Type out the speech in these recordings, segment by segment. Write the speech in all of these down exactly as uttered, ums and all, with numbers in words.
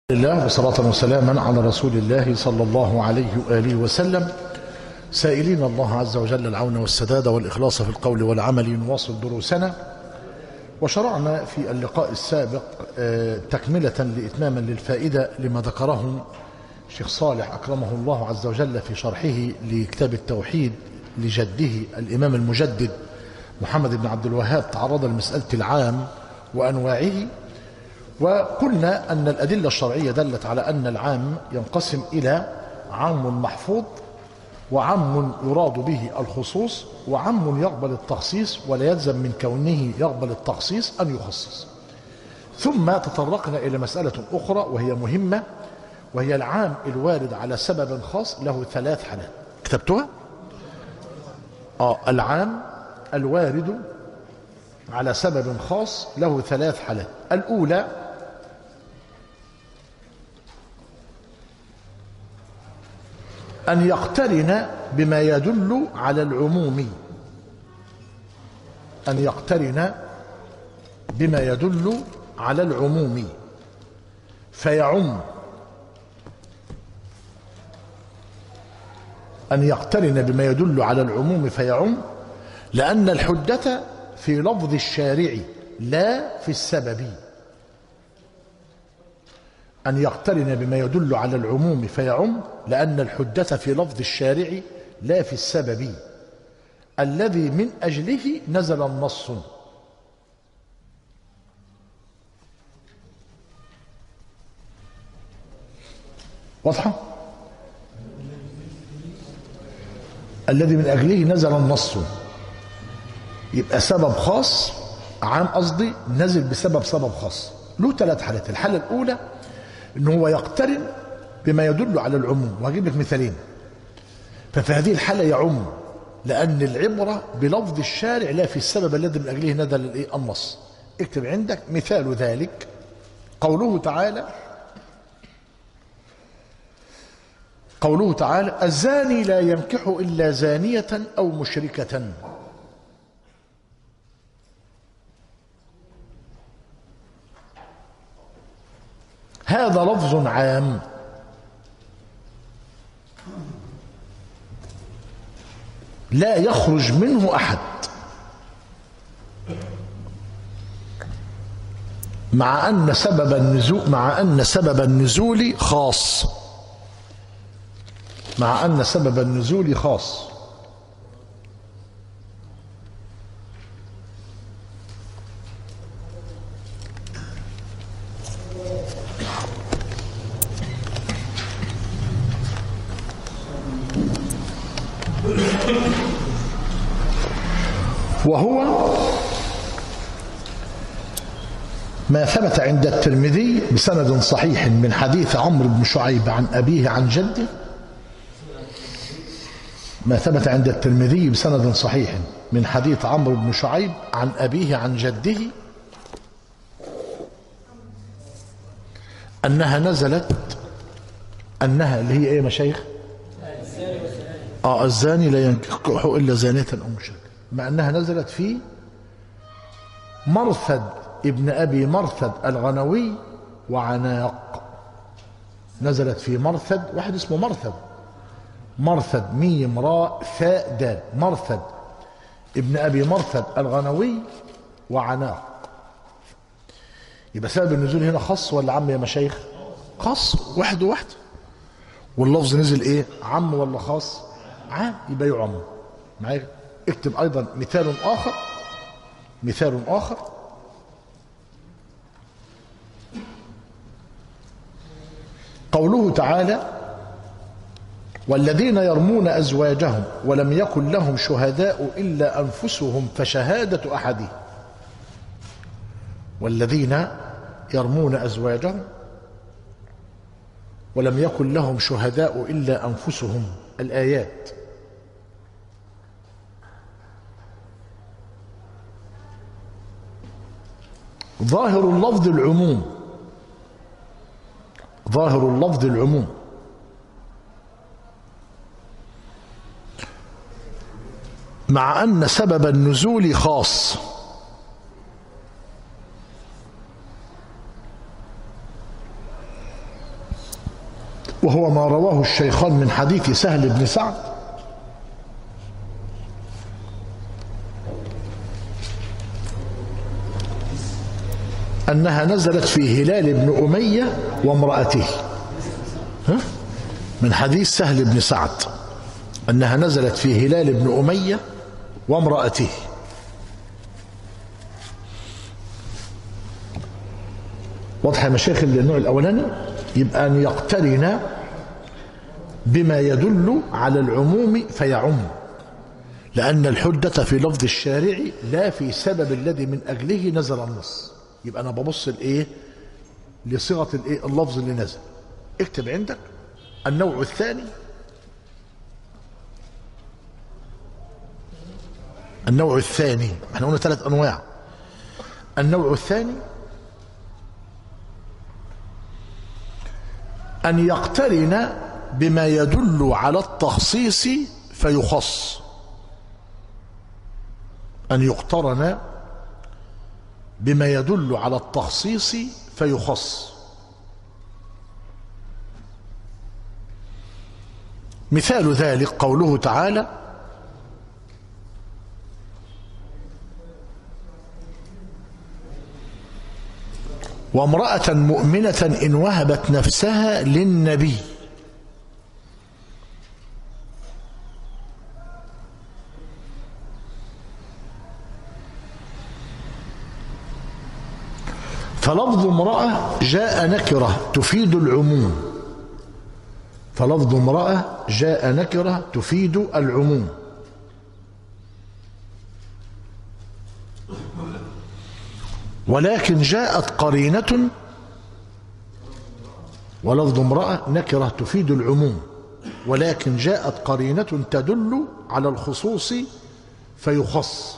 الله وصلاة وسلاما على رسول الله صلى الله عليه وآله وسلم، سائلين الله عز وجل العون والسداد والإخلاص في القول والعمل. نواصل دروسنا، وشرعنا في اللقاء السابق تكملة لإتماما للفائدة لما ذكره الشيخ صالح أكرمه الله عز وجل في شرحه لكتاب التوحيد لجده الإمام المجدد محمد بن عبد الوهاب. تعرض لمسألة العام وأنواعه، وقلنا أن الأدلة الشرعية دلت على أن العام ينقسم إلى عام محفوظ، وعام يراد به الخصوص، وعام يقبل التخصيص ولا يلزم من كونه يقبل التخصيص أن يخصص. ثم تطرقنا إلى مسألة أخرى وهي مهمة، وهي العام الوارد على سبب خاص له ثلاث حالات. كتبتها؟ آه العام الوارد على سبب خاص له ثلاث حالات. الأولى أن يقترن بما يدل على العموم، أن يقترن بما يدل على العموم فيعم، أن يقترن بما يدل على العموم فيعم، لأن الحجة في لفظ الشارع لا في السبب. أن يقترن بما يدل على العموم فيعم، لأن الحجة في لفظ الشارع لا في السبب الذي من أجله نزل النص. واضحة؟ الذي من أجله نزل النص، يبقى سبب خاص عام، قصدي نزل بسبب سبب خاص. له ثلاث حالات. الحالة الأولى إن هو يقترن بما يدل على العموم، وهجيب لك مثالين. ففي هذه الحالة يعم، لأن العبرة بلفظ الشارع لا في السبب الذي من أجله نزل النص. اكتب عندك مثال ذلك قوله تعالى قوله تعالى الزاني لا ينكح إلا زانية أو مشركة. هذا لفظ عام لا يخرج منه أحد، مع أن سبب النزول مع أن سبب النزول خاص مع أن سبب النزول خاص وهو ما ثبت عند الترمذي بسند صحيح من حديث عمرو بن شعيب عن أبيه عن جده. ما ثبت عند الترمذي بسند صحيح من حديث عمرو بن شعيب عن أبيه عن جده أنها نزلت أنها اللي هي إيه مشايخ؟ آه الزاني لا ينكح إلا زانية أو مشركة، مع أنها نزلت في مرثد ابن أبي مرثد الغنوي وعناق. نزلت في مرثد، واحد اسمه مرثد مرثد ميم راء ثاء دال، مرثد ابن أبي مرثد الغنوي وعناق. يبقى سبب النزول هنا خاص ولا عام يا مشايخ؟ خاص، واحد وواحد. واللفظ نزل ايه؟ عام ولا خاص؟ عام، يبقى يعم. معايا؟ اكتب ايضا مثال اخر مثال اخر قوله تعالى والذين يرمون أزواجهم ولم يكن لهم شهداء إلا أنفسهم فشهادة أحدهم. والذين يرمون أزواجهم ولم يكن لهم شهداء إلا أنفسهم. الآيات. ظاهر اللفظ العموم ظاهر اللفظ العموم مع أن سبب النزول خاص، وهو ما رواه الشيخان من حديث سهل بن سعد أنها نزلت في هلال بن أمية وامرأته. ها؟ من حديث سهل بن سعد أنها نزلت في هلال بن أمية وامرأته. واضح يا مشايخ النوع الأولاني؟ يبقى أن يقترن بما يدل على العموم فيعم، لأن الحجة في لفظ الشارع لا في سبب الذي من أجله نزل النص. يبقى أنا ببص الإيه؟ لصيغة الإيه؟ اللفظ اللي نزل. اكتب عندك النوع الثاني، النوع الثاني احنا قلنا ثلاث أنواع. النوع الثاني أن يقترن بما يدل على التخصيص فيخص. أن يقترن بما يدل على التخصيص فيخص. مثال ذلك قوله تعالى: وامرأة مؤمنة إن وهبت نفسها للنبي. فلفظ امرأة جاء نكرة تفيد العموم. فلفظ امرأة جاء نكرة تفيد العموم. ولكن جاءت قرينة، ولفظ امرأة نكرة تفيد العموم، ولكن جاءت قرينة تدل على الخصوص فيخص.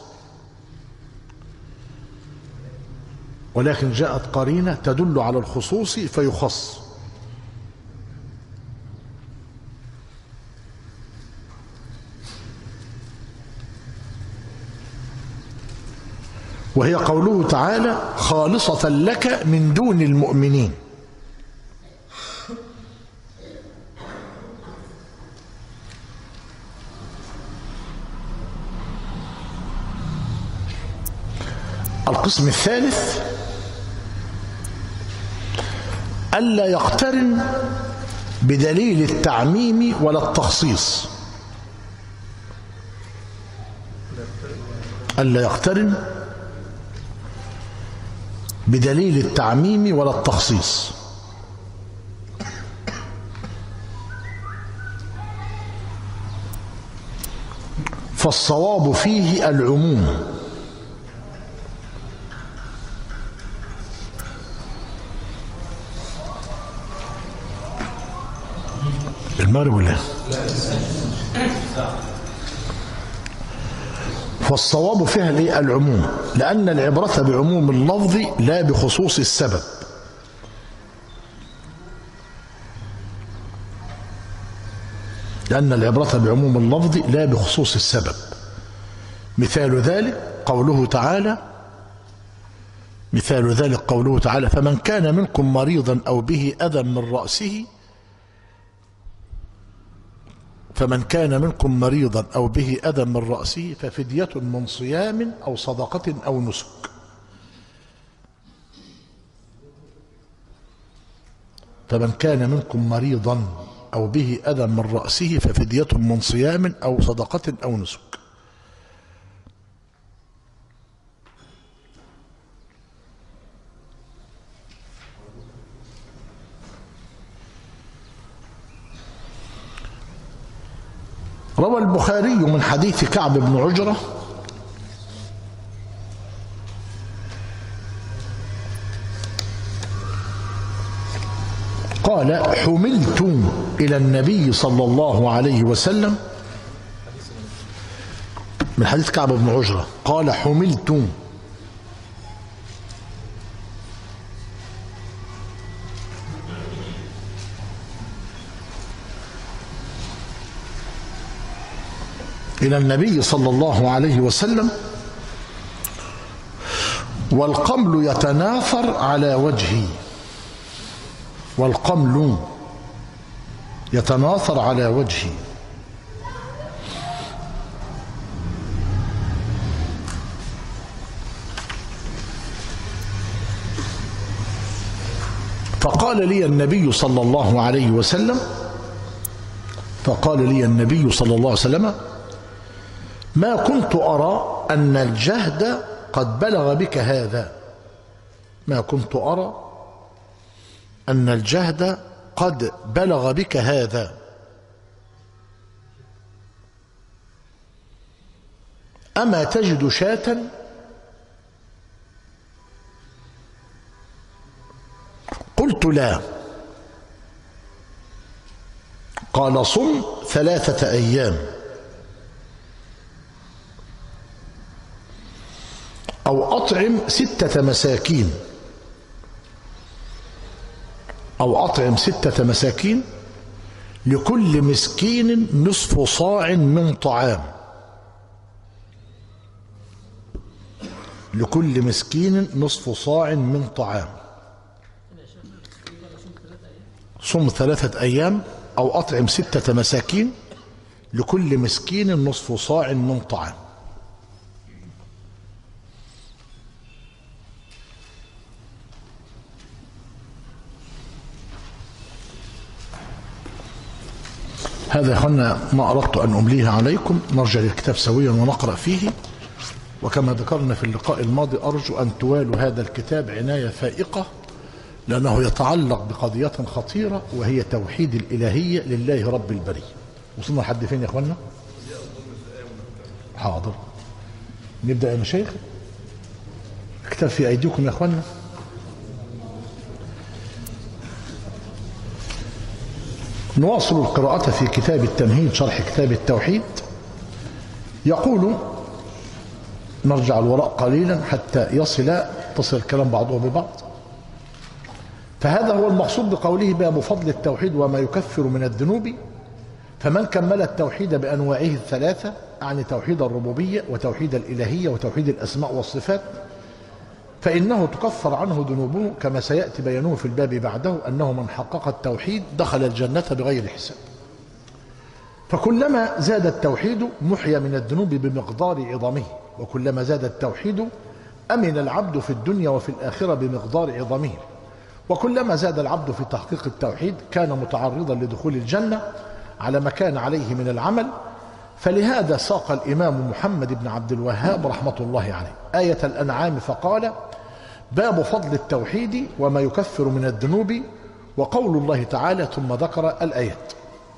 ولكن جاءت قرينة تدل على الخصوص فيخص. وهي قوله تعالى: خالصة لك من دون المؤمنين. القسم الثالث ألا يقترن بدليل التعميم ولا التخصيص. ألا يقترن بدليل التعميم ولا التخصيص. فالصواب فيه العموم. المغرب ولا فالصواب فيها الايه؟ العموم، لأن العبرة بعموم اللفظ لا بخصوص السبب. لأن العبرة بعموم اللفظ لا بخصوص السبب. مثال ذلك قوله تعالى مثال ذلك قوله تعالى: فمن كان منكم مريضا أو به أذى من رأسه فمن كان منكم مريضا أو به أذى من رأسه ففدية من صيام أو صدقة أو نسك. فمن كان منكم مريضا أو به أذى من رأسه ففدية من صيام أو صدقة أو نسك. روى البخاري من حديث كعب بن عجرة قال: حملت إلى النبي صلى الله عليه وسلم. من حديث كعب بن عجرة قال: حملت إلى النبي صلى الله عليه وسلم والقمل يتناثر على وجهي. والقمل يتناثر على وجهي. فقال لي النبي صلى الله عليه وسلم فقال لي النبي صلى الله عليه وسلم: ما كنت أرى أن الجهد قد بلغ بك هذا ما كنت أرى أن الجهد قد بلغ بك هذا أما تجد شاة؟ قلت: لا. قال: صم ثلاثة أيام أو أطعم ستة مساكين أو أطعم ستة مساكين لكل مسكين نصف صاع من طعام لكل مسكين نصف صاع من طعام صم ثلاثة أيام أو أطعم ستة مساكين لكل مسكين نصف صاع من طعام. هذا يا أخوانا ما أردت أن أمليه عليكم. نرجع للكتاب سويا ونقرأ فيه، وكما ذكرنا في اللقاء الماضي أرجو أن توالوا هذا الكتاب عناية فائقة، لأنه يتعلق بقضية خطيرة وهي توحيد الإلهية لله رب البرية. وصلنا لحد فين يا أخوانا؟ حاضر، نبدأ يا مشايخ. الكتاب في أيديكم يا أخوانا. نواصل القراءة في كتاب التمهيد شرح كتاب التوحيد. يقول، نرجع الوراء قليلا حتى يصل تصل الكلام بعضه ببعض. فهذا هو المقصود بقوله: باب فضل التوحيد وما يكفر من الذنوب. فمن كمل التوحيد بأنواعه الثلاثة، يعني توحيد الربوبية وتوحيد الإلهية وتوحيد الأسماء والصفات، فإنه تكفر عنه ذنوبه، كما سيأتي بيانه في الباب بعده أنه من حقق التوحيد دخل الجنة بغير حساب. فكلما زاد التوحيد محي من الذنوب بمقدار عظمه، وكلما زاد التوحيد أمن العبد في الدنيا وفي الآخرة بمقدار عظمه، وكلما زاد العبد في تحقيق التوحيد كان متعرضا لدخول الجنة على ما كان عليه من العمل. فلهذا ساق الإمام محمد بن عبد الوهاب رحمة الله عليه آية الأنعام فقال: باب فضل التوحيد وما يكفر من الذنوب، وقول الله تعالى، ثم ذكر الآيات.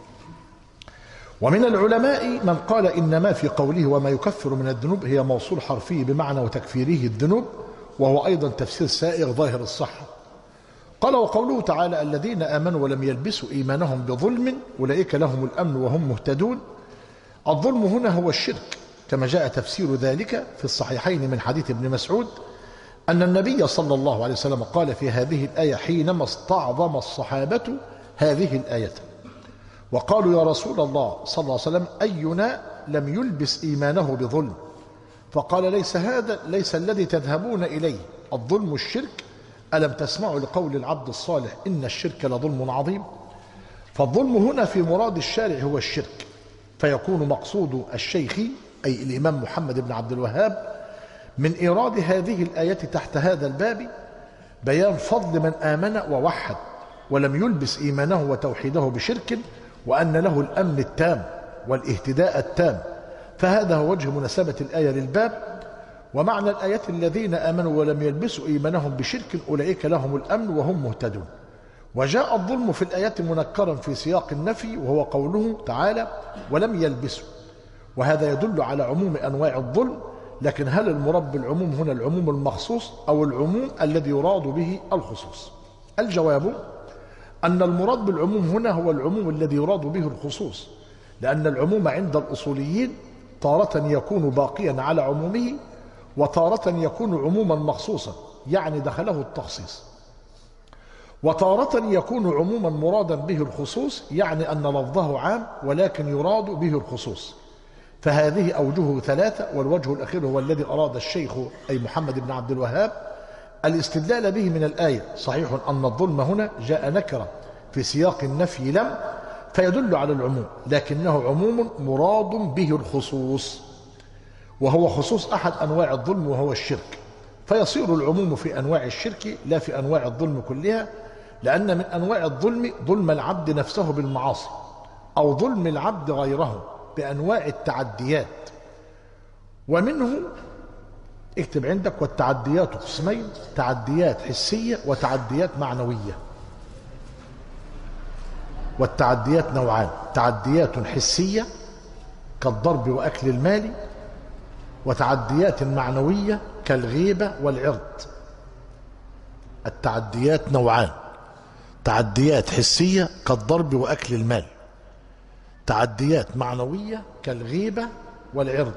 ومن العلماء من قال إنما في قوله وما يكفر من الذنوب هي موصول حرفي بمعنى وتكفيره الذنوب، وهو أيضا تفسير سائغ ظاهر الصحة. قال: وقوله تعالى: الذين آمنوا ولم يلبسوا إيمانهم بظلم أولئك لهم الأمن وهم مهتدون. الظلم هنا هو الشرك، كما جاء تفسير ذلك في الصحيحين من حديث ابن مسعود أن النبي صلى الله عليه وسلم قال في هذه الآية حينما استعظم الصحابة هذه الآية، وقالوا: يا رسول الله صلى الله عليه وسلم أينا لم يلبس إيمانه بظلم؟ فقال: ليس هذا ليس الذي تذهبون إليه الظلم الشرك، ألم تسمعوا لقول العبد الصالح إن الشرك لظلم عظيم؟ فالظلم هنا في مراد الشارع هو الشرك، فيكون مقصود الشيخ أي الإمام محمد بن عبد الوهاب من إيراد هذه الآية تحت هذا الباب بيان فضل من آمن ووحد ولم يلبس إيمانه وتوحيده بشرك، وأن له الأمن التام والاهتداء التام. فهذا هو وجه مناسبة الآية للباب. ومعنى الآية الذين آمنوا ولم يلبسوا إيمانهم بشرك أولئك لهم الأمن وهم مهتدون. وجاء الظلم في الآية منكرا في سياق النفي، وهو قوله تعالى: ولم يلبسوا، وهذا يدل على عموم أنواع الظلم. لكن هل المراد بالعموم هنا العموم المخصوص أو العموم الذي يراد به الخصوص؟ الجواب أن المراد بالعموم هنا هو العموم الذي يراد به الخصوص، لأن العموم عند الأصوليين تارة يكون باقيا على عمومه، وتارة يكون عموما مخصوصا يعني دخله التخصيص، وتارة يكون عموما مرادا به الخصوص يعني أن لفظه عام ولكن يراد به الخصوص. فهذه أوجه ثلاثة، والوجه الأخير هو الذي أراد الشيخ أي محمد بن عبد الوهاب الاستدلال به من الآية. صحيح أن الظلم هنا جاء نكرة في سياق النفي لم، فيدل على العموم، لكنه عموم مراد به الخصوص، وهو خصوص أحد أنواع الظلم وهو الشرك، فيصير العموم في أنواع الشرك لا في أنواع الظلم كلها، لأن من أنواع الظلم ظلم العبد نفسه بالمعاصي، أو ظلم العبد غيره بأنواع التعديات. ومنه اكتب عندك: والتعديات قسمين، تعديات حسية وتعديات معنوية. والتعديات نوعان: تعديات حسية كالضرب وأكل المال، وتعديات معنوية كالغيبة والعرض. التعديات نوعان: تعديات حسية كالضرب وأكل المال، تعديات معنوية كالغيبة والعرض.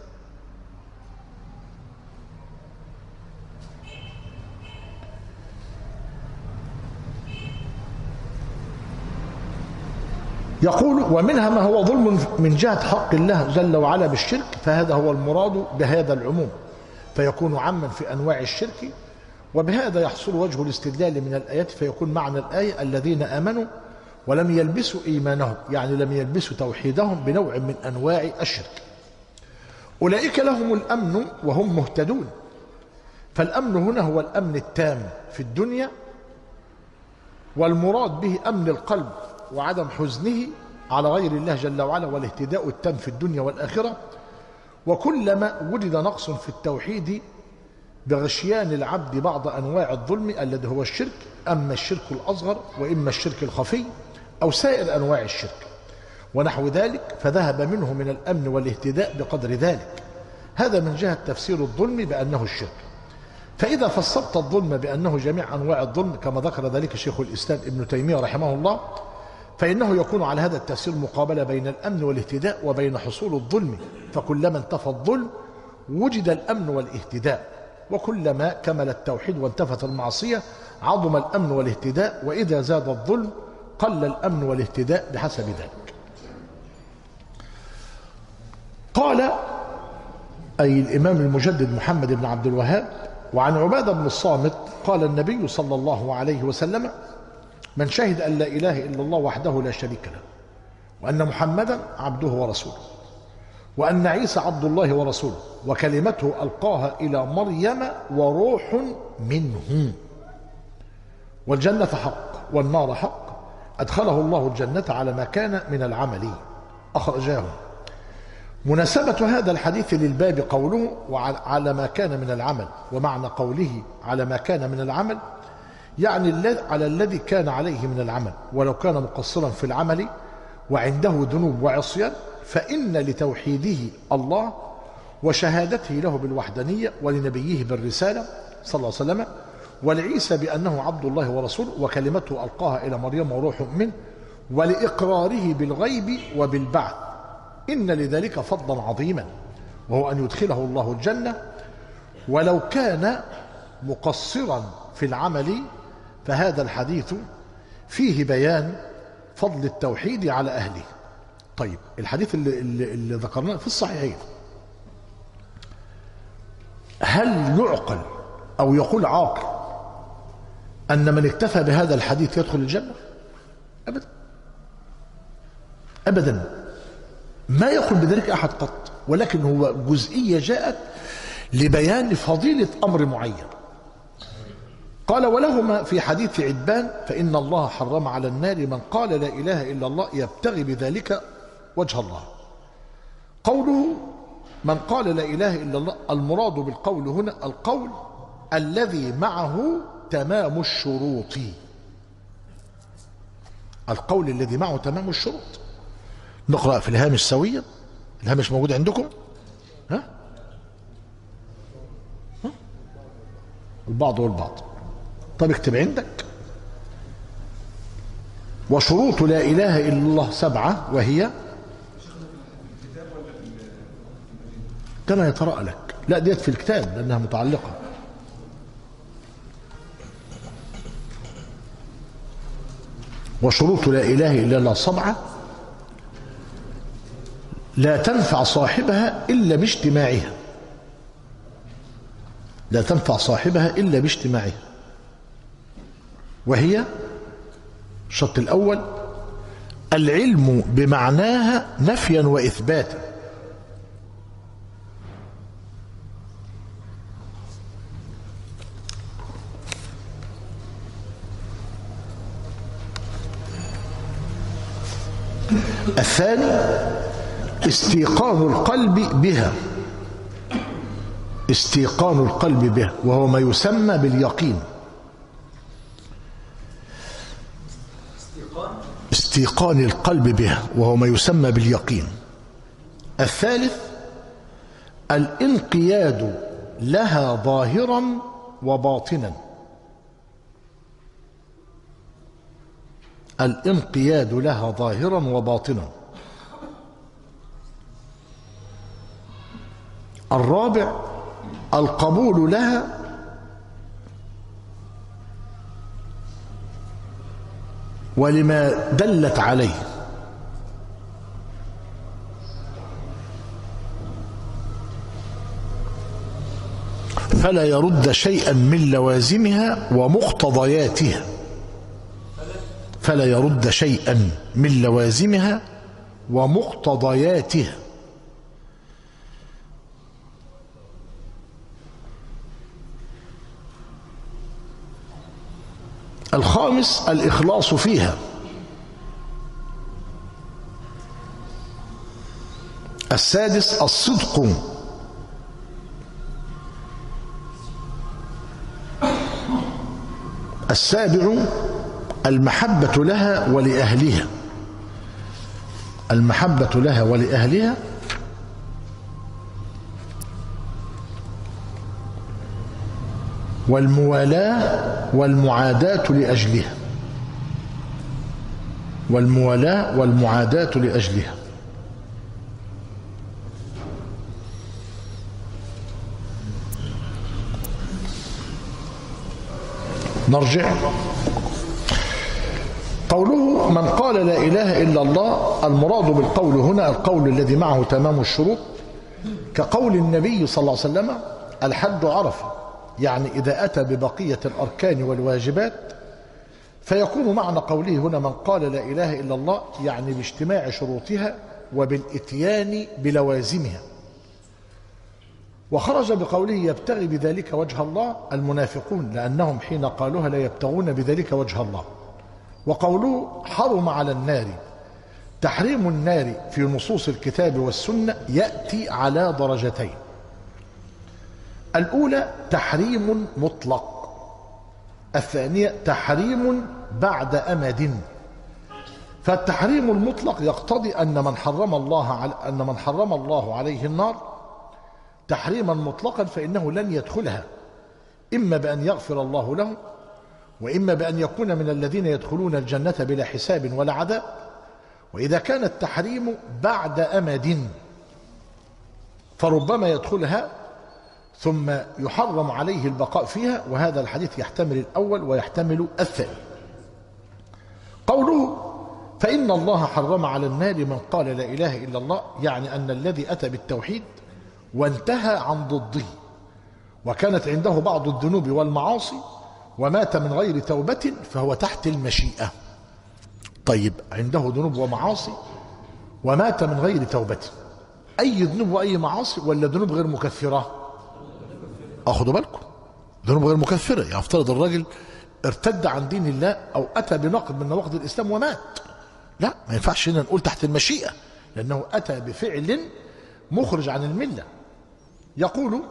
يقول: ومنها ما هو ظلم من جهة حق الله جل وعلا بالشرك، فهذا هو المراد بهذا العموم، فيكون عاما في أنواع الشرك. وبهذا يحصل وجه الاستدلال من الآيات، فيكون معنى الآية: الذين آمنوا ولم يلبسوا إيمانهم، يعني لم يلبسوا توحيدهم بنوع من أنواع الشرك، أولئك لهم الأمن وهم مهتدون. فالأمن هنا هو الأمن التام في الدنيا، والمراد به أمن القلب وعدم حزنه على غير الله جل وعلا، والاهتداء التام في الدنيا والآخرة. وكلما وجد نقص في التوحيد بغشيان العبد بعض أنواع الظلم الذي هو الشرك، أما الشرك الأصغر وإما الشرك الخفي أو سائر أنواع الشرك ونحو ذلك، فذهب منه من الأمن والاهتداء بقدر ذلك. هذا من جهة تفسير الظلم بأنه الشرك. فإذا فسرت الظلم بأنه جميع أنواع الظلم كما ذكر ذلك شيخ الإسلام ابن تيمية رحمه الله، فإنه يكون على هذا التفسير مقابلة بين الأمن والاهتداء وبين حصول الظلم، فكلما انتفى الظلم وجد الأمن والاهتداء، وكلما كمل التوحيد وانتفت المعصية عظم الأمن والاهتداء، وإذا زاد الظلم قل الأمن والاهتداء بحسب ذلك. قال أي الإمام المجدد محمد بن عبد الوهاب: وعن عبادة بن الصامت قال النبي صلى الله عليه وسلم: من شهد أن لا إله إلا الله وحده لا شريك له، وأن محمدا عبده ورسوله، وأن عيسى عبد الله ورسوله، وكلمته ألقاها إلى مريم وروح منه، والجنة حق والنار حق، أدخله الله الجنة على ما كان من العمل. أخرجاه. مناسبة هذا الحديث للباب قوله وعلى ما كان من العمل، ومعنى قوله على ما كان من العمل يعني على الذي كان عليه من العمل، ولو كان مقصرا في العمل وعنده ذنوب وعصيان، فإن لتوحيده الله وشهادته له بالوحدانية ولنبيه بالرسالة صلى الله عليه وسلم، ولعيسى بأنه عبد الله ورسوله وكلمته ألقاها إلى مريم وروح منه، ولإقراره بالغيب وبالبعث، إن لذلك فضلا عظيما، وهو أن يدخله الله الجنة ولو كان مقصرا في العمل. فهذا الحديث فيه بيان فضل التوحيد على أهله. طيب، الحديث اللي, اللي, اللي ذكرناه في الصحيحين، هل يعقل أو يقول عاقل أن من اكتفى بهذا الحديث يدخل الجنة؟ أبدا أبدا، ما يقول بذلك أحد قط، ولكن هو جزئية جاءت لبيان فضيلة أمر معين. قال: ولهما في حديث عبان: فإن الله حرم على النار من قال لا إله إلا الله يبتغي بذلك وجه الله. قوله من قال لا إله إلا الله، المراد بالقول هنا القول الذي معه تمام الشروط، القول الذي معه تمام الشروط. نقرأ في الهامش سويا، الهامش موجود عندكم؟ ها؟ ها؟ البعض والبعض. طب اكتب عندك: وشروط لا إله إلا الله سبعة، وهي كما يترأى لك. لا، ديت في الكتاب لأنها متعلقة. وشروط لا إله إلا الله سبعة لا تنفع صاحبها إلا باجتماعها، لا تنفع صاحبها إلا باجتماعها، وهي: الشرط الأول العلم بمعناها نفيا وإثباتا. الثاني استيقان القلب بها، استيقان القلب بها وهو ما يسمى باليقين. استيقان القلب بها وهو ما يسمى باليقين. الثالث الانقياد لها ظاهرا وباطنا، الانقياد لها ظاهرا وباطنا. الرابع القبول لها ولما دلت عليه، فلا يرد شيئا من لوازمها ومقتضياتها، فلا يرد شيئا من لوازمها ومقتضياتها. الخامس الإخلاص فيها. السادس الصدق. السابع المحبة لها ولأهلها، المحبة لها ولأهلها. والموالاة والمعاداة لأجلها، والموالاة والمعاداة لأجلها. نرجع. قوله من قال لا إله إلا الله، المراد بالقول هنا القول الذي معه تمام الشروط، كقول النبي صلى الله عليه وسلم الحج عرفة، يعني إذا أتى ببقية الأركان والواجبات فيكون معنى قوله هنا من قال لا إله إلا الله يعني باجتماع شروطها وبالإتيان بلوازمها. وخرج بقوله يبتغي بذلك وجه الله المنافقون، لأنهم حين قالوها لا يبتغون بذلك وجه الله. وقوله حرم على النار، تحريم النار في نصوص الكتاب والسنة يأتي على درجتين. الأولى تحريم مطلق، الثانية تحريم بعد أمد. فالتحريم المطلق يقتضي أن من حرم الله على أن من حرم الله عليه النار تحريما مطلقا فإنه لن يدخلها، إما بأن يغفر الله له، وإما بأن يكون من الذين يدخلون الجنة بلا حساب ولا عذاب. وإذا كان التحريم بعد أمد فربما يدخلها ثم يحرم عليه البقاء فيها، وهذا الحديث يحتمل الأول ويحتمل الثاني. قوله فإن الله حرم على النار من قال لا إله إلا الله، يعني أن الذي أتى بالتوحيد وانتهى عن ضده وكانت عنده بعض الذنوب والمعاصي ومات من غير توبة فهو تحت المشيئة. طيب عنده ذنوب ومعاصي ومات من غير توبة، أي ذنوب وأي معاصي ولا ذنوب غير مكفرة؟ أخذوا بالكم، ذنوب غير مكفرة. يعني افترض الراجل ارتد عن دين الله أو أتى بنقض من نواقض الإسلام ومات، لا ما ينفعش هنا نقول تحت المشيئة، لأنه أتى بفعل مخرج عن الملة. يقول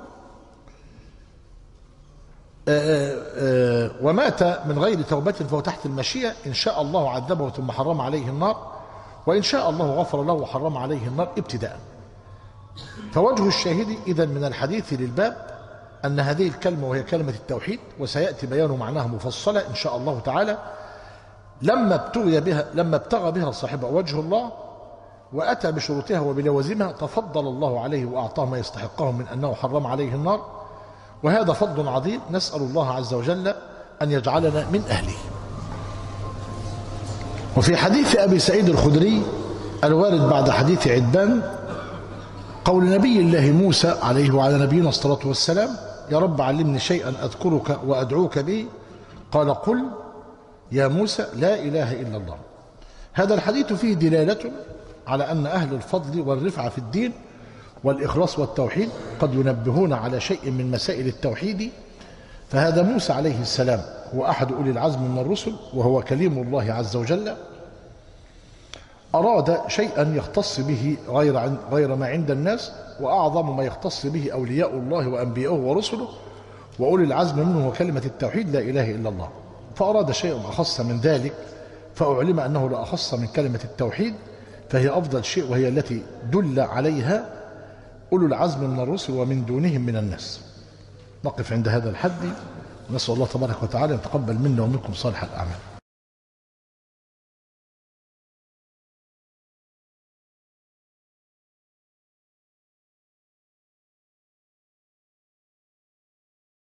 آآ آآ ومات من غير توبة فهو تحت المشيئة، إن شاء الله عذبه ثم حرم عليه النار، وإن شاء الله غفر له وحرم عليه النار ابتداء. فوجه الشاهد إذن من الحديث للباب أن هذه الكلمة وهي كلمة التوحيد، وسيأتي بيان معناها مفصلة إن شاء الله تعالى، لما ابتغي بها لما ابتغى بها صاحبها وجه الله وأتى بشروطها وبلوازمها تفضل الله عليه وأعطاه ما يستحقه من أنه حرم عليه النار، وهذا فضل عظيم نسأل الله عز وجل أن يجعلنا من أهله. وفي حديث أبي سعيد الخدري الوارد بعد حديث عتبان قول نبي الله موسى عليه وعلى نبينا الصلاة والسلام يا رب علمني شيئا أذكرك وأدعوك به، قال قل يا موسى لا إله إلا الله. هذا الحديث فيه دلالة على أن أهل الفضل والرفعة في الدين والإخلاص والتوحيد قد ينبهون على شيء من مسائل التوحيد. فهذا موسى عليه السلام هو أحد أولي العزم من الرسل، وهو كليم الله عز وجل، أراد شيئا يختص به غير غير ما عند الناس، وأعظم ما يختص به أولياء الله وأنبياؤه ورسله وأولي العزم منه هو كلمة التوحيد لا إله إلا الله. فأراد شيئا أخص من ذلك، فأعلم أنه لا أخص من كلمة التوحيد، فهي أفضل شيء، وهي التي دل عليها أولو العزم من الرسل ومن دونهم من الناس. نقف عند هذا الحد، ونسأل الله تبارك وتعالى أن يتقبل منا ومنكم صالح الأعمال.